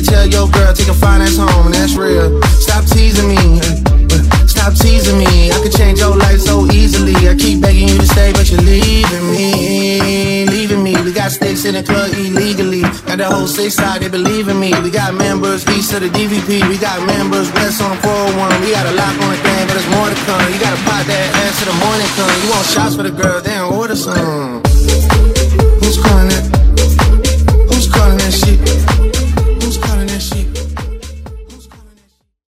tell your girl, take a fine ass home, and that's real. Stop teasing me, stop teasing me. I could change your life so easily. I keep begging you to stay, but you're leaving me, leaving me. We got stakes in the club illegally. Got the whole 6 side, they believe in me. We got members east of the DVP. We got members west on the 401. We got a lock on the thing, but there's more to come. You gotta pop that ass till the morning come. You want shots for the girl, then order some. Who's calling that? Who's calling that shit?